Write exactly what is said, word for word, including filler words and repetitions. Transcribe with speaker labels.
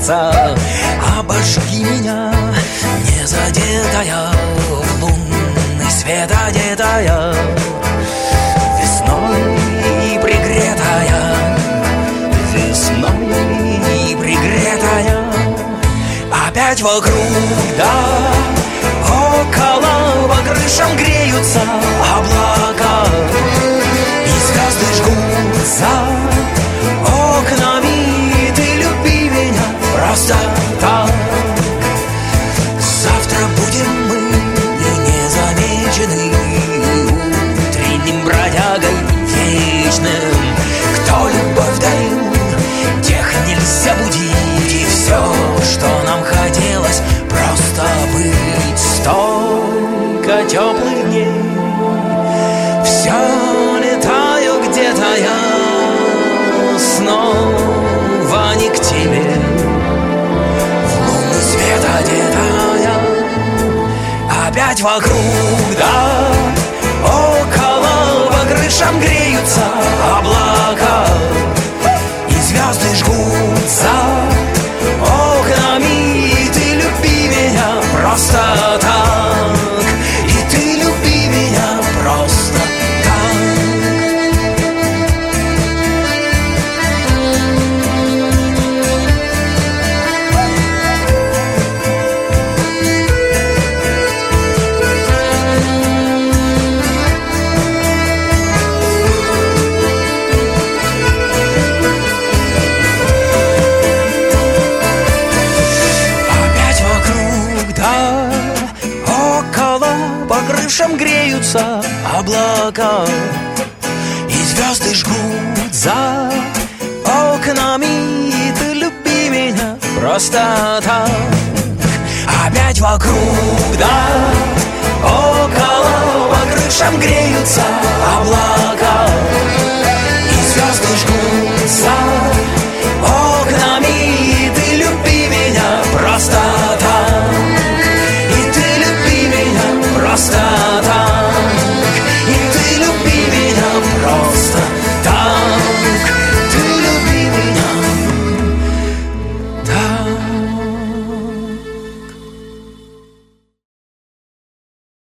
Speaker 1: греются. Обожги меня, не задетая, в лунный свет одетая, весной пригретая, весной пригретая. Опять вокруг, да, около, по крышам греются облака, и звезды жгутся окнами. Ты люби меня просто так. Завтра будем мы незамечены утренним бродягой вечным. Кто любовь дарил, тех нельзя будить. И все, что нам хотелось, просто быть. Столько теплых дней, все летаю где-то я, снова не к тебе. В лунный свет одетая, опять вокруг, да, около, по крышам греются облака, и звезды жгутся окнами. И ты люби меня просто так, и ты люби меня просто так. Греются облака, и звезды жгут за окнами. И ты люби меня просто так. Опять вокруг, да, около, по крышам греются облака.